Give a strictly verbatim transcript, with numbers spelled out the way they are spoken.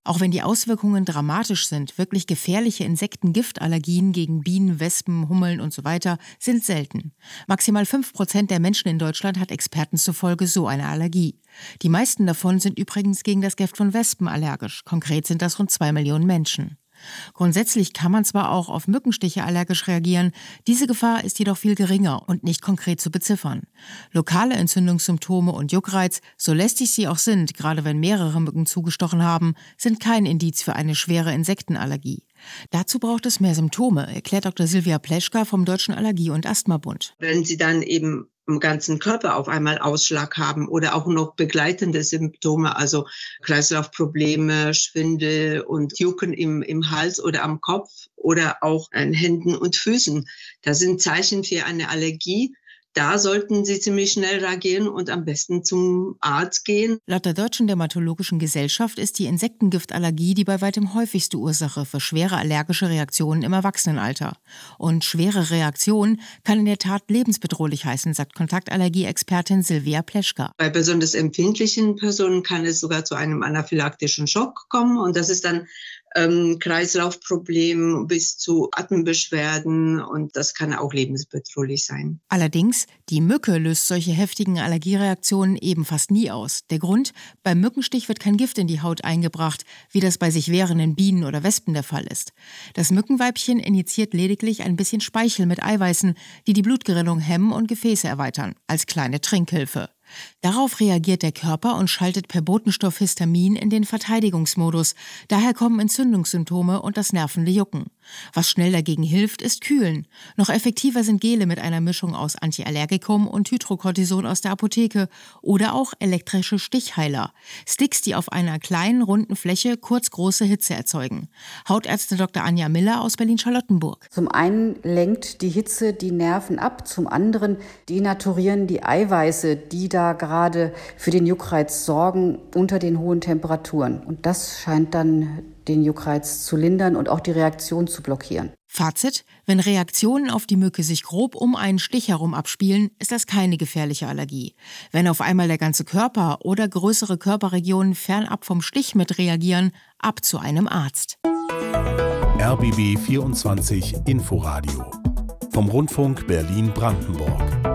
Auch wenn die Auswirkungen dramatisch sind, wirklich gefährliche Insektengiftallergien gegen Bienen, Wespen, Hummeln und so weiter sind selten. Maximal fünf Prozent der Menschen in Deutschland hat Experten zufolge so eine Allergie. Die meisten davon sind übrigens gegen das Gift von Wespen allergisch. Konkret sind das rund zwei Millionen Menschen. Grundsätzlich kann man zwar auch auf Mückenstiche allergisch reagieren, diese Gefahr ist jedoch viel geringer und nicht konkret zu beziffern. Lokale Entzündungssymptome und Juckreiz, so lästig sie auch sind, gerade wenn mehrere Mücken zugestochen haben, sind kein Indiz für eine schwere Insektenallergie. Dazu braucht es mehr Symptome, erklärt Doktor Silvia Pleschka vom Deutschen Allergie- und Asthmabund. Wenn Sie dann eben im ganzen Körper auf einmal Ausschlag haben oder auch noch begleitende Symptome, also Kreislaufprobleme, Schwindel und Jucken im, im Hals oder am Kopf oder auch an Händen und Füßen. Das sind Zeichen für eine Allergie. Da sollten Sie ziemlich schnell reagieren und am besten zum Arzt gehen. Laut der Deutschen Dermatologischen Gesellschaft ist die Insektengiftallergie die bei weitem häufigste Ursache für schwere allergische Reaktionen im Erwachsenenalter. Und schwere Reaktion kann in der Tat lebensbedrohlich heißen, sagt Kontaktallergie-Expertin Silvia Pleschka. Bei besonders empfindlichen Personen kann es sogar zu einem anaphylaktischen Schock kommen und das ist dann ähm, Kreislaufproblem bis zu Atembeschwerden und das kann auch lebensbedrohlich sein. Allerdings, die Mücke löst solche heftigen Allergiereaktionen eben fast nie aus. Der Grund? Beim Mückenstich wird kein Gift in die Haut eingebracht, wie das bei sich wehrenden Bienen oder Wespen der Fall ist. Das Mückenweibchen injiziert lediglich ein bisschen Speichel mit Eiweißen, die die Blutgerinnung hemmen und Gefäße erweitern, als kleine Trinkhilfe. Darauf reagiert der Körper und schaltet per Botenstoff Histamin in den Verteidigungsmodus. Daher kommen Entzündungssymptome und das nervende Jucken. Was schnell dagegen hilft, ist Kühlen. Noch effektiver sind Gele mit einer Mischung aus Antiallergikum und Hydrocortison aus der Apotheke oder auch elektrische Stichheiler. Sticks, die auf einer kleinen, runden Fläche kurz große Hitze erzeugen. Hautärztin Doktor Anja Miller aus Berlin-Charlottenburg. Zum einen lenkt die Hitze die Nerven ab, zum anderen denaturieren die Eiweiße, die da gerade für den Juckreiz sorgen, unter den hohen Temperaturen. Und das scheint dann den Juckreiz zu lindern und auch die Reaktion zu blockieren. Fazit: Wenn Reaktionen auf die Mücke sich grob um einen Stich herum abspielen, ist das keine gefährliche Allergie. Wenn auf einmal der ganze Körper oder größere Körperregionen fernab vom Stich mit reagieren, ab zu einem Arzt. R B B vierundzwanzig Inforadio vom Rundfunk Berlin-Brandenburg.